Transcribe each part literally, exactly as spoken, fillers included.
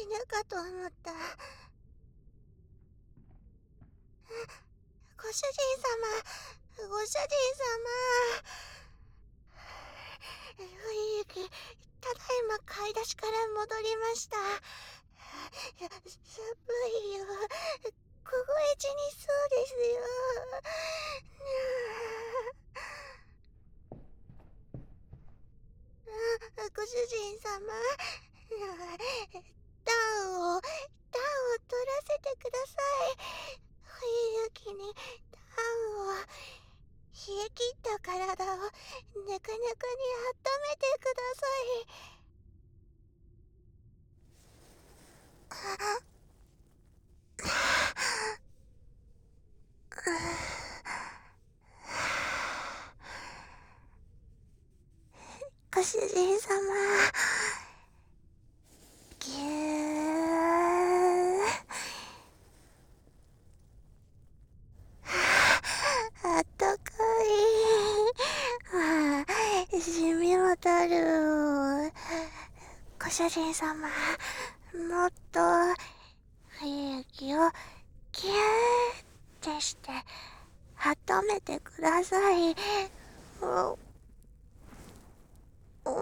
ぬかと思った。ご主人様、ご主人様。冬雪、ただいま買い出しから戻りました。寒いよ。凍え死にそうですよ。ご主人様、暖を、暖を取らせてください。冬雪に暖を、冷え切った体をぬくぬくに温めてください。ご主人様、ぎゅー。あったかい。ああ、しみ渡る。ご主人様、もっと冬雪をぎゅーってして温めてください。うう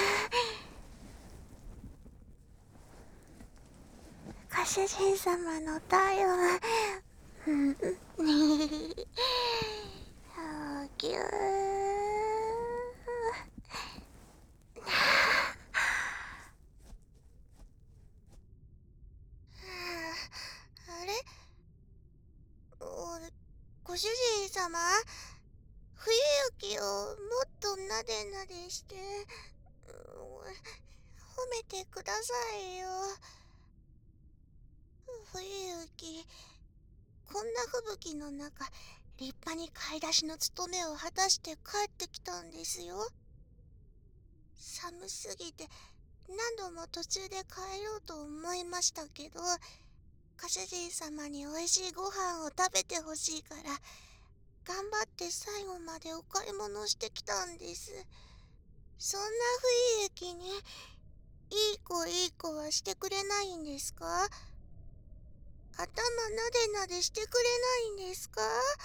ご主人様の体温、うんぎゅー。あれ、ご主人様、冬雪をもっとなでなでして褒めてくださいよ。冬雪、こんな吹雪の中、立派に買い出しの務めを果たして帰ってきたんですよ。寒すぎて何度も途中で帰ろうと思いましたけど、ご主人様においしいご飯を食べてほしいから頑張って最後までお買い物してきたんです。そんな冬雪にいい子いい子はしてくれないんですか？頭なでなでしてくれないんですか？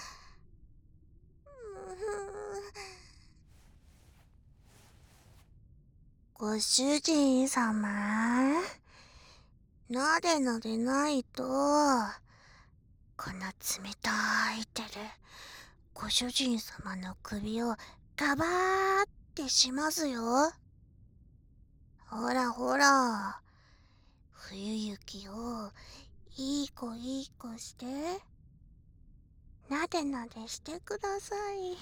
ご主人様、なでなでないと、この冷たい手でご主人様の首をガバーってしますよ。ほらほら、冬雪をいい子いい子して、なでなでしてください。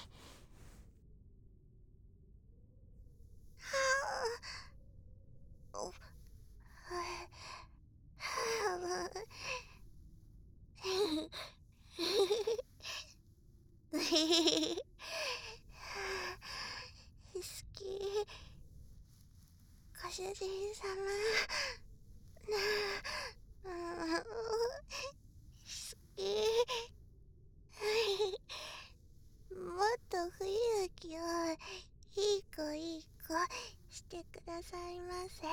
はぁ、好き。ご主人様、好き。もっと冬雪をいい子いい子してくださいませ。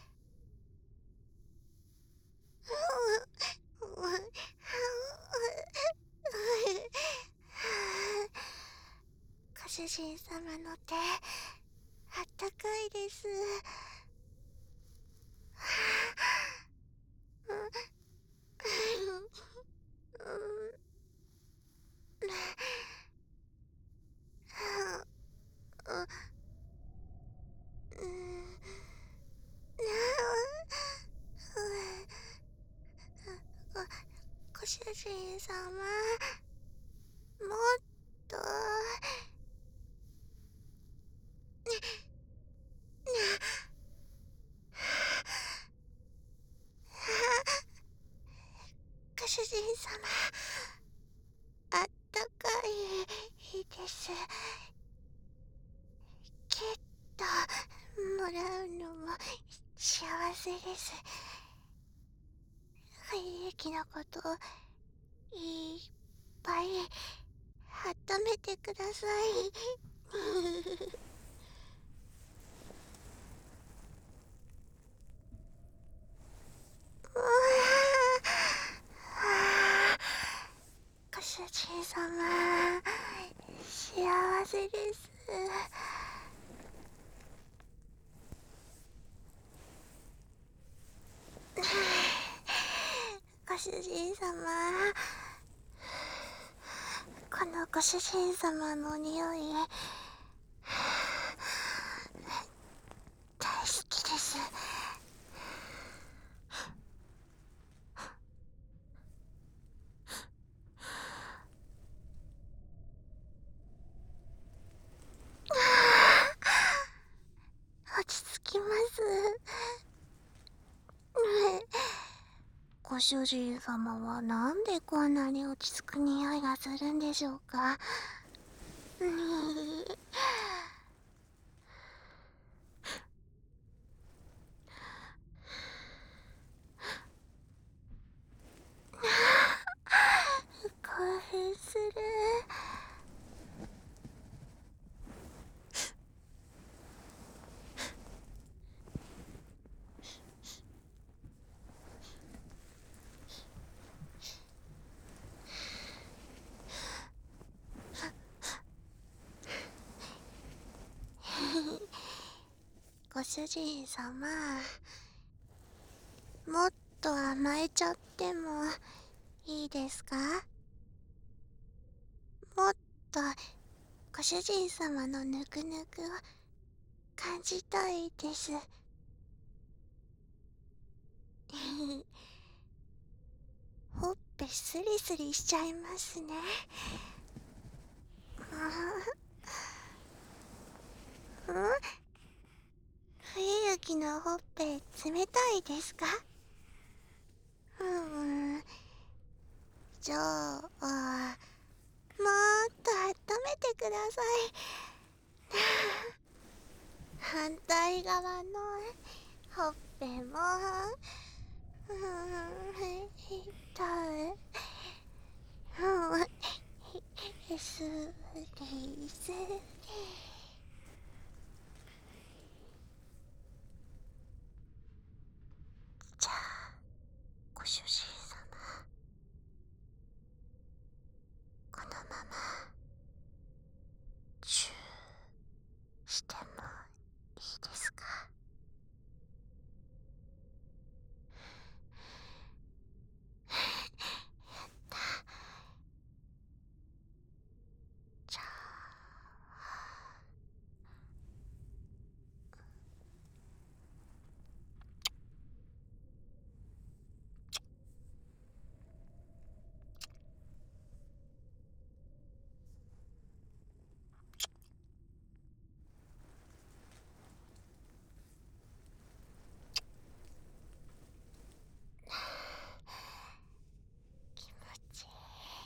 ご主人様の手、あったかいです。ご主人様、もっとご主人様、あったかいです。きっともらうのも幸せです。冬雪のこといっぱい温めてください。 いです。ご主人様、このご主人様の匂い大好きです。落ち着きます。ご主人様はなんでこんなに落ち着く匂いがするんでしょうか。興奮する。ご主人様、もっと甘えちゃってもいいですか？もっとご主人様のぬくぬくを感じたいです。ほっぺスリスリしちゃいますね。うん？冬雪のほっぺ冷たいですか？うん。じゃあ、もっと温めてください。反対側のほっぺも、うん、痛い。うん、すぎすぎ。じゃあ、ご主人様、このままチューしてもいいですか？やったじゃあ、気持ちいい。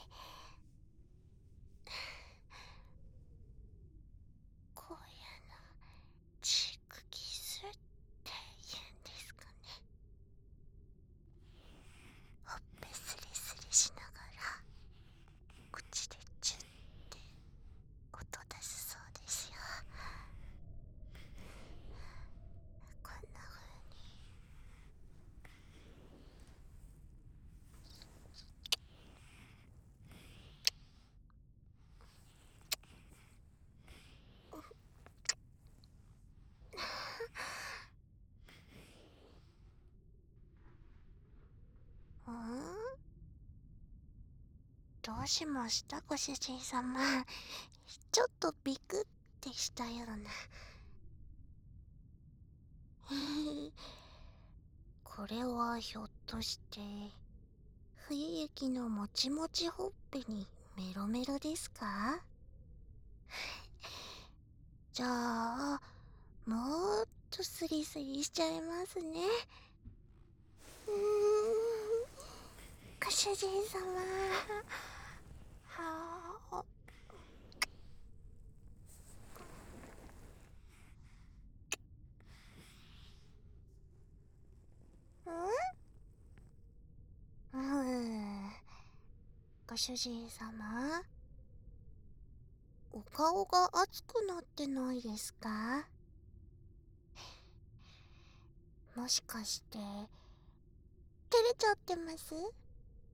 こういうのチークキスって言うんですかね。ほっぺスリスリしながら口でチュッて音出すそうですよ。こんな風に。うん？どうしましたご主人様。ちょっとビクってしたような。これはひょっとして冬雪のもちもちほっぺにメロメロですか？じゃあ、もっとスリスリしちゃいますね。うーん、ご主人様。はあ。ん？うん。ご主人様、お顔が熱くなってないですか？もしかして照れちゃってます？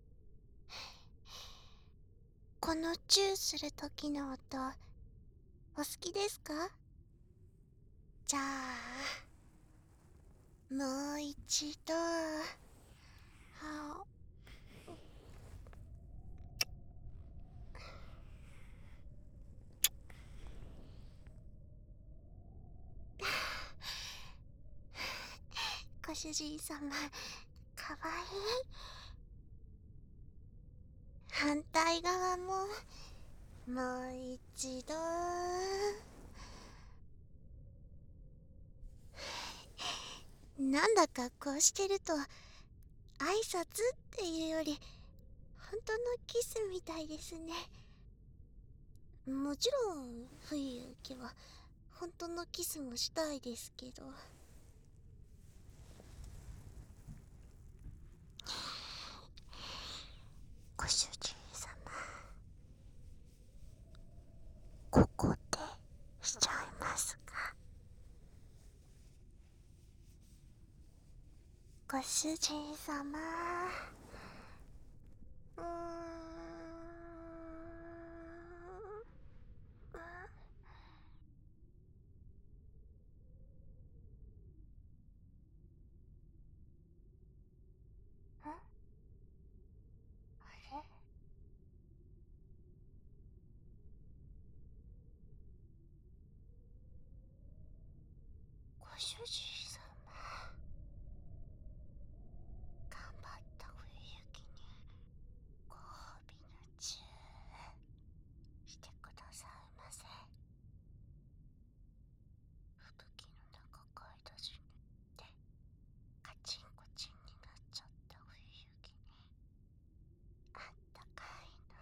このチューする時の音お好きですか？じゃあもう一度。はご主人様、かわいい。反対側ももう一度。なんだかこうしてると挨拶っていうより本当のキスみたいですね。もちろん冬雪は本当のキスもしたいですけど。ご主人様、ここでしちゃいますか？ご主人様、うーん、あれ、ご主人様、頑張った冬雪にご褒美のチューしてくださいませ。吹雪の中買い出しに行ってカチンコチンになっちゃった冬雪にあったかいの。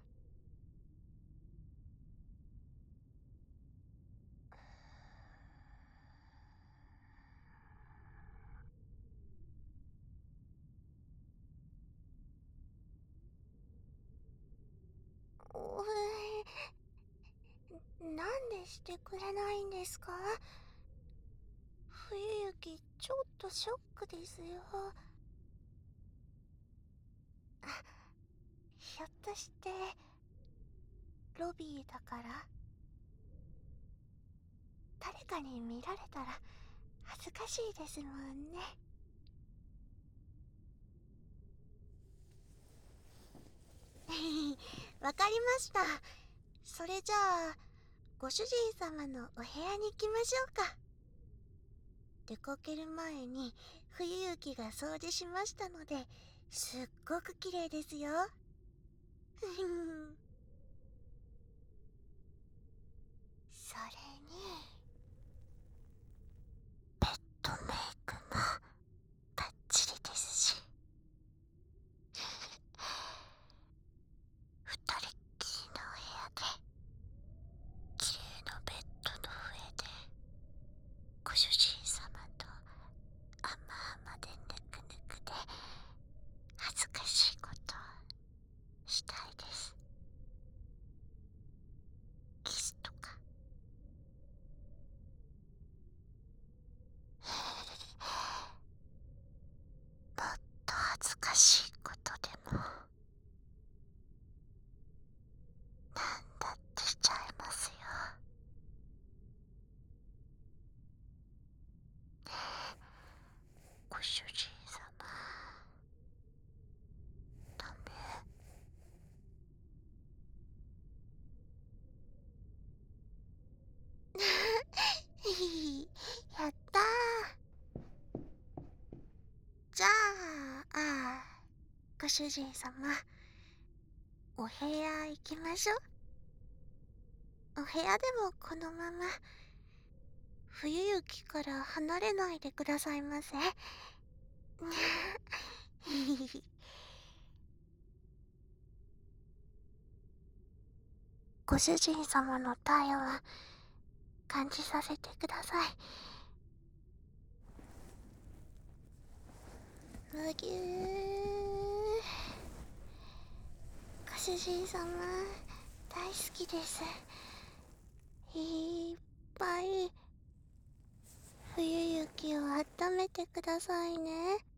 おえ、なんでしてくれないんですか？冬雪ちょっとショックですよ。あ、ひょっとしてロビーだから？誰かに見られたら恥ずかしいですもんね。わかりました。それじゃあご主人様のお部屋に行きましょうか。出かける前に冬雪が掃除しましたので、すっごく綺麗ですよ。それにベッドメイクもバッチリですし、二人っきりのお部屋で綺麗なベッドの上でご主人様と甘々でぬくぬくで恥ずかしいことしたいです。キスとか。もっと恥ずかしいことでもなんだってしちゃいますよ。ご主人様、ダメ？やったー。じゃあ、あご主人様、お部屋行きましょう。お部屋でもこのまま冬雪から離れないでくださいませ。ご主人様の体温感じさせてください。むぎゅー。ご主人様大好きです。いっぱい冬雪を温めてくださいね。